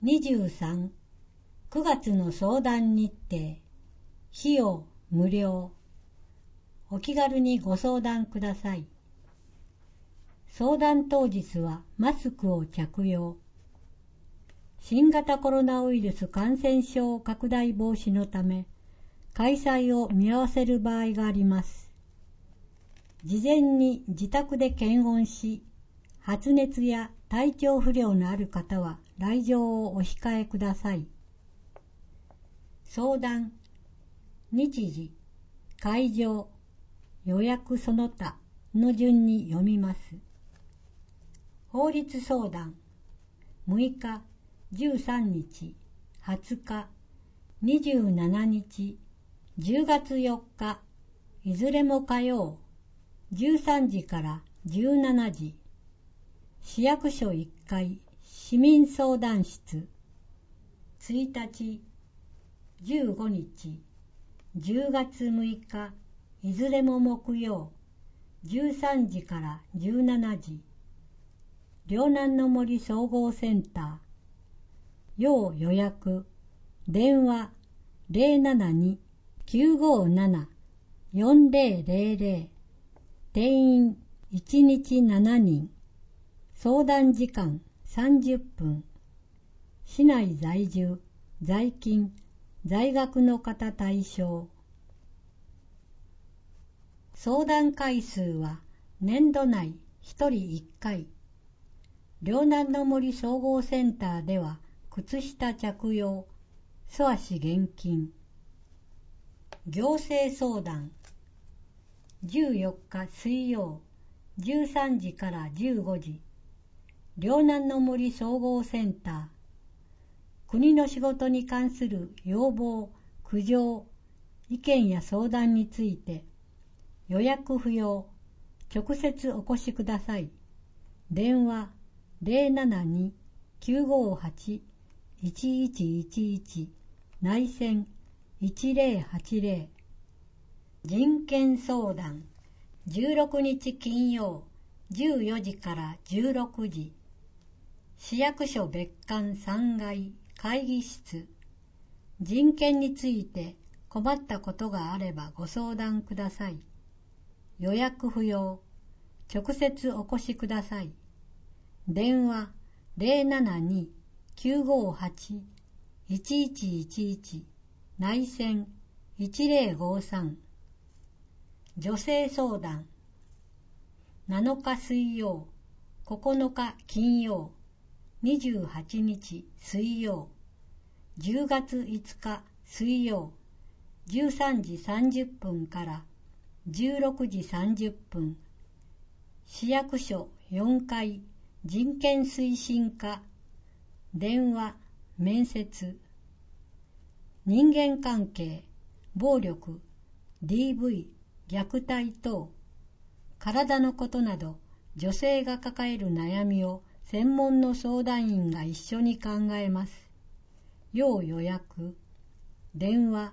23、9月の相談日程。費用無料。お気軽にご相談ください。相談当日はマスクを着用。新型コロナウイルス感染症拡大防止のため、開催を見合わせる場合があります。事前に自宅で検温し、発熱や体調不良のある方は来場をお控えください。相談、日時、会場、予約その他の順に読みます。法律相談、6日、13日、20日、27日、10月4日、いずれも火曜、13時から17時、市役所1階、市民相談室、1日、15日、10月6日、いずれも木曜、13時から17時、両南の森総合センター、要予約、電話072-957-4000、定員1日7人、相談時間30分、市内在住、在勤、在学の方対象。相談回数は年度内1人1回。両南の森総合センターでは靴下着用、素足厳禁。行政相談、14日水曜、13時から15時、両南の森総合センター。国の仕事に関する要望、苦情、意見や相談について、予約不要、直接お越しください。電話072-958-1111、内線1080。人権相談、16日金曜、14時から16時、市役所別館3階会議室。人権について困ったことがあればご相談ください。予約不要、直接お越しください。電話072-958-1111、内線1053。女性相談、7日水曜、9日金曜、28日水曜、10月5日水曜、13時30分から16時30分、市役所4階人権推進課、電話、面接。人間関係、暴力、DV、虐待等、体のことなど女性が抱える悩みを専門の相談員が一緒に考えます。要予約、電話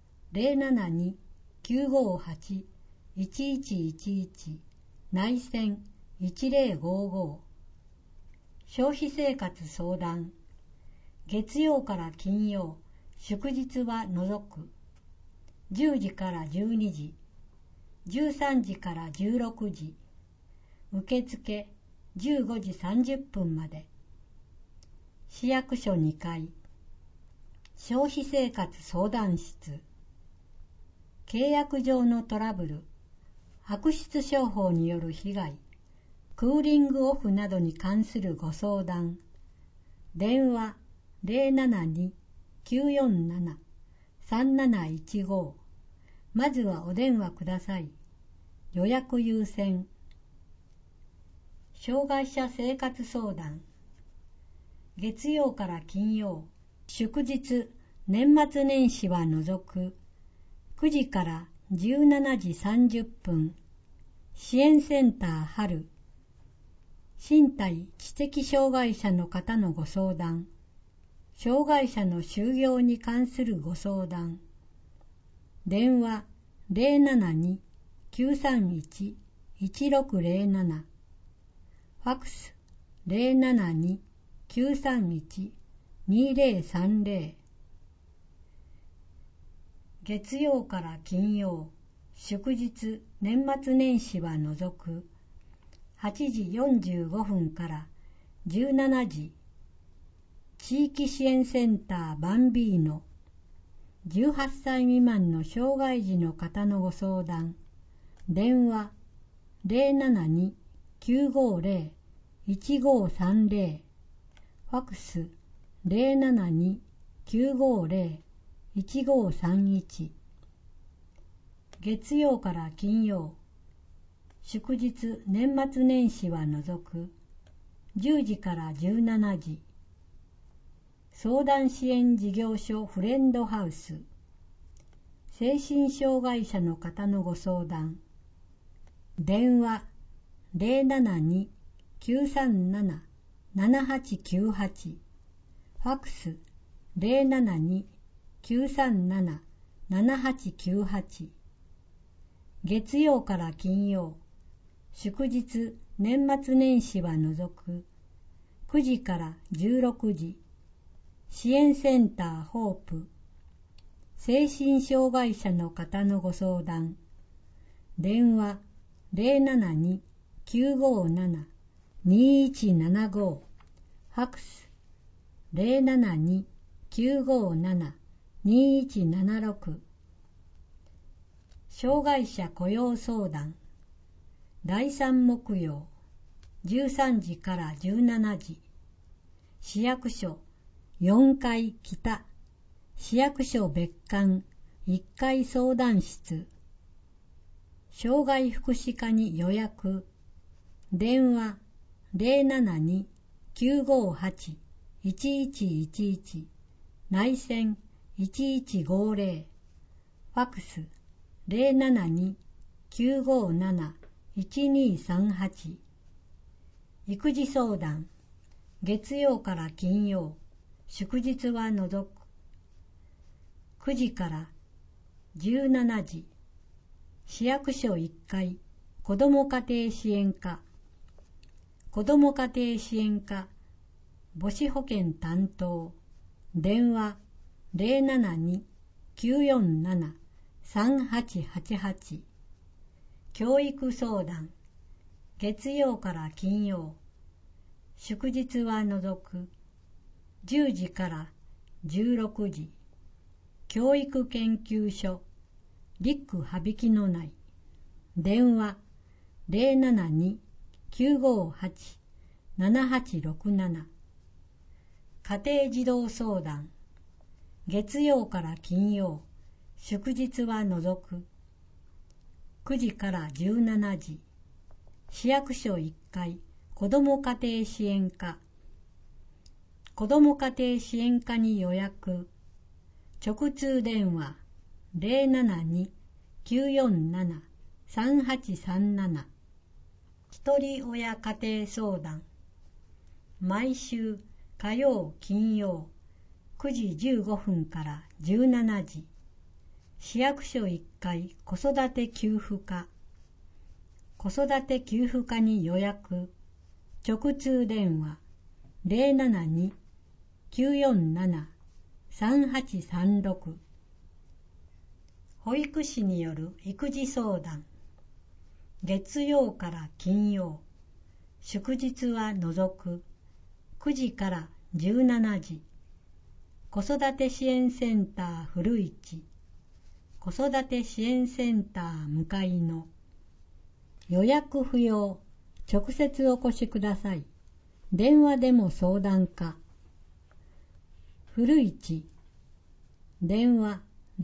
072-958-1111、内線1055。消費生活相談、月曜から金曜、祝日は除く、10時から12時、13時から16時、受付15時30分まで。市役所2階、消費生活相談室。契約上のトラブル、悪質商法による被害、クーリングオフなどに関するご相談。電話072-947-3715。まずはお電話ください。予約優先。障害者生活相談。月曜から金曜、祝日、年末年始は除く、9時から17時30分、支援センター春。身体・知的障害者の方のご相談。障害者の就業に関するご相談。電話072-931-1607。ファクス072-931-2000。 2030。月曜から金曜、祝日、年末年始は除く。8時45分から17時。地域支援センターバンビーノ。18歳未満の障害児の方のご相談。電話072-950-1530。ファクス072-950-1531。月曜から金曜、祝日、年末年始は除く。10時から17時。相談支援事業所フレンドハウス。精神障害者の方のご相談。電話072-937-7898。ファクス072-937-7898。月曜から金曜、祝日、年末年始は除く。9時から16時。支援センターホープ。精神障害者の方のご相談。電話072-957-2175。ファクス072-957-2176。障害者雇用相談。第3木曜、13時から17時。市役所4階北、市役所別館1階相談室。障害福祉課に予約。電話072-958-1111。内線1150。ファクス072-957-1238。育児相談。月曜から金曜、祝日は除く。9時から17時。市役所1階、子ども家庭支援課。子ども家庭支援課、母子保健担当。電話072-947-3888。教育相談。月曜から金曜、祝日は除く。10時から16時。教育研究所リック羽曳野内。電話072-958-7867。家庭児童相談。月曜から金曜、祝日は除く。9時から17時。市役所1階、子ども家庭支援課。子ども家庭支援課に予約。直通電話072-947-3837。一人親家庭相談。毎週火曜金曜9時15分から17時。市役所1階子育て給付課。子育て給付課に予約。直通電話072-947-3836。保育士による育児相談。月曜から金曜、祝日は除く。9時から17時。子育て支援センター古市。子育て支援センター向かいの。予約不要。直接お越しください。電話でも相談可。古市。電話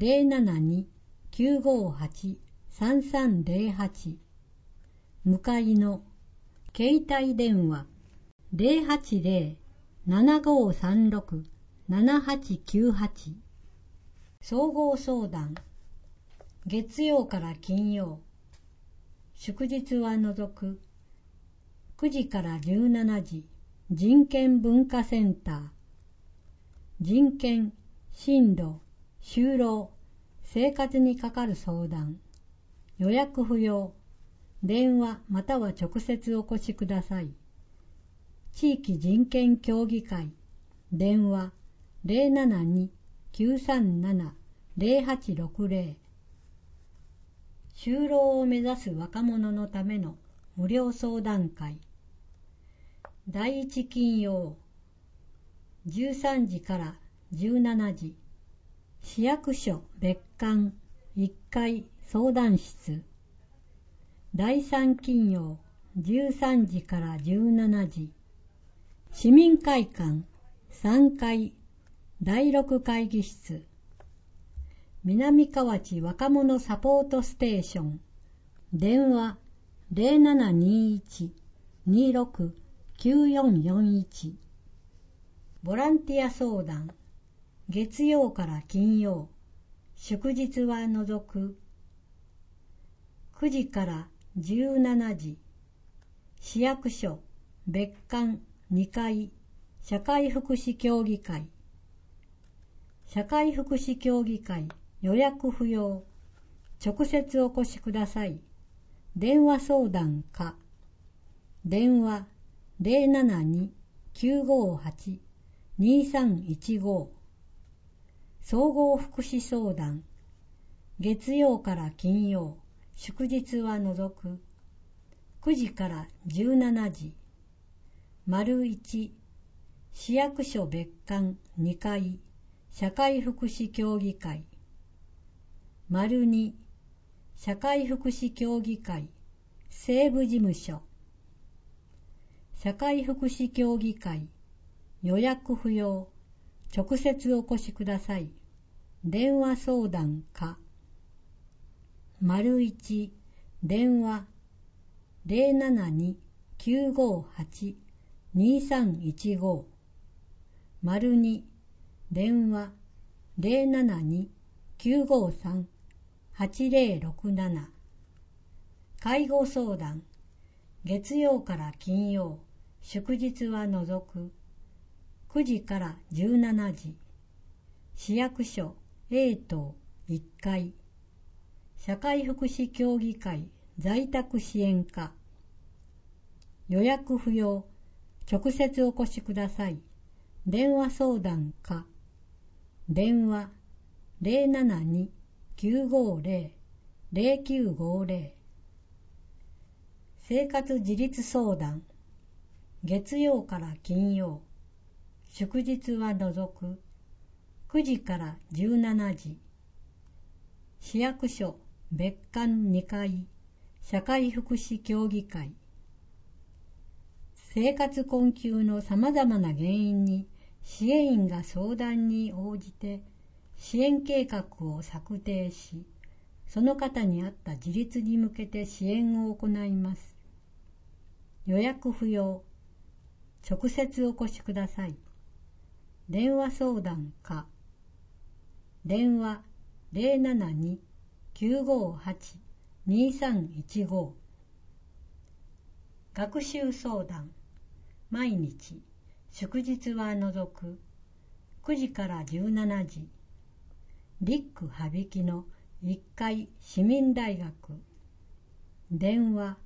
072-958-3308。向かいの。携帯電話080-7536-7898。総合相談。月曜から金曜、祝日は除く。9時から17時。人権文化センター。人権、進路、就労、生活にかかる相談。予約不要。電話または直接お越しください。地域人権協議会。電話 072-937-0860。就労を目指す若者のための無料相談会。第1金曜13時から17時、市役所別館1階相談室。第3金曜13時から17時、市民会館3階第6会議室。南河内若者サポートステーション。電話0721-26-9441。ボランティア相談。月曜から金曜、祝日は除く。9時から17時、市役所別館2階社会福祉協議会。社会福祉協議会予約不要。直接お越しください。電話相談か。電話072-958-2315。総合福祉相談。月曜から金曜、祝日は除く。9時から17時。1、市役所別館2階社会福祉協議会。2、社会福祉協議会西部事務所。社会福祉協議会予約不要。直接お越しください。電話相談か。1、電話072-958-2315。2、電話072-953-8067。介護相談。月曜から金曜、祝日は除く。9時から17時。市役所 A 棟1階。社会福祉協議会在宅支援課。予約不要。直接お越しください。電話相談か。電話072-950-0950。生活自立相談。月曜から金曜、祝日は除く。9時から17時。市役所別館2階社会福祉協議会。生活困窮のさまざまな原因に支援員が相談に応じて支援計画を策定し、その方に合った自立に向けて支援を行います。予約不要。直接お越しください。電話相談か。電話072-958-2315。学習相談。毎日、祝日は除く。9時から17時。リック羽曳の1階市民大学。電話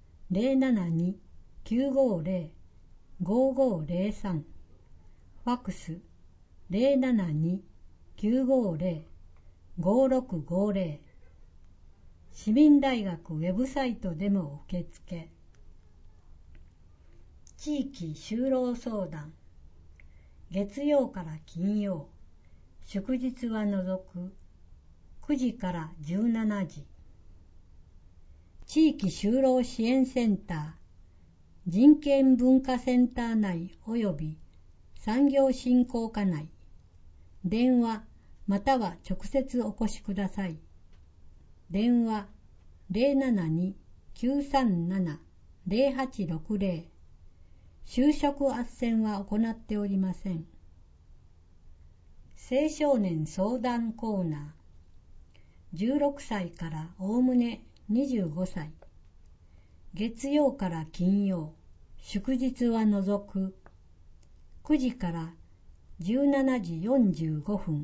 072-950-5503。ファクス072-950-5650。市民大学ウェブサイトでも受付。地域就労相談。月曜から金曜、祝日は除く。9時から17時。地域就労支援センター、人権文化センター内及び産業振興課内。電話または直接お越しください。電話072-937-0860。就職斡旋は行っておりません。青少年相談コーナー。16歳からおおむね25歳。月曜から金曜、祝日は除く。9時から17時45分。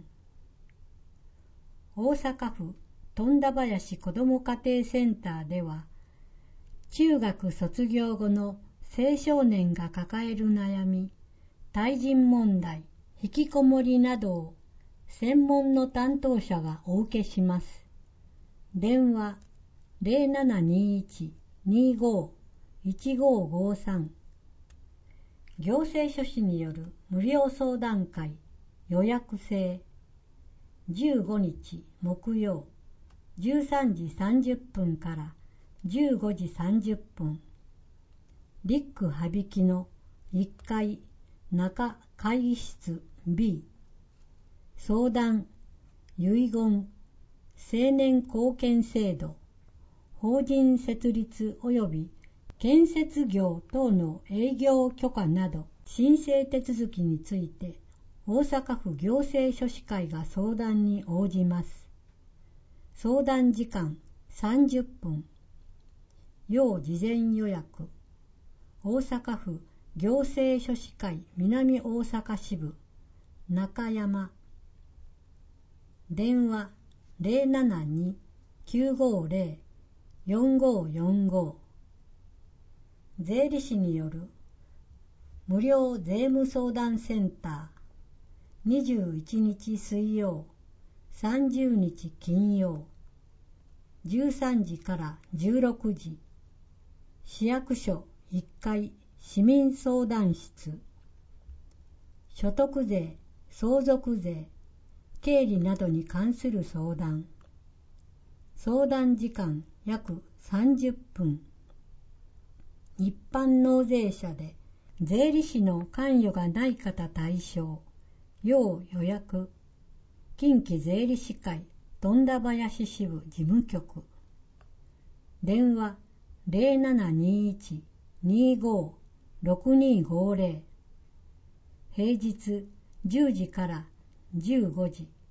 大阪府富田林子ども家庭センターでは、中学卒業後の青少年が抱える悩み、対人問題、 引きこもりなどを専門の担当者がお受けします。電話 0721-25-1553 行政書士による無料相談会予約制15日木曜13時30分から15時30分リック羽曳の1階中会議室 B 相談遺言青年貢献制度法人設立及び建設業等の営業許可など申請手続きについて大阪府行政書士会が相談に応じます。相談時間30分要事前予約大阪府行政書士会南大阪支部中山電話 072-950-4545 税理士による無料税務相談センター21日水曜30日金曜13時から16時市役所1階市民相談室所得税、相続税、経理などに関する相談相談時間約30分一般納税者で税理士の関与がない方対象要予約近畿税理士会富田林支部事務局電話 0721-25-6250 平日10時から15時